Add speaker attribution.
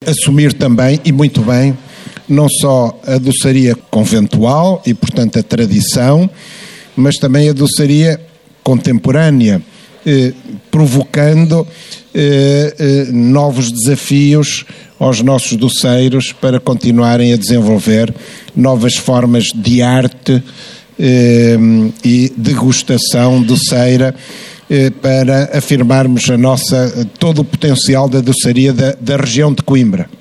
Speaker 1: assumir também, e muito bem, não só a doçaria conventual e, portanto, a tradição, mas também a doçaria contemporânea, provocando novos desafios aos nossos doceiros para continuarem a desenvolver novas formas de arte e degustação doceira, para afirmarmos todo o potencial da doçaria da região de Coimbra.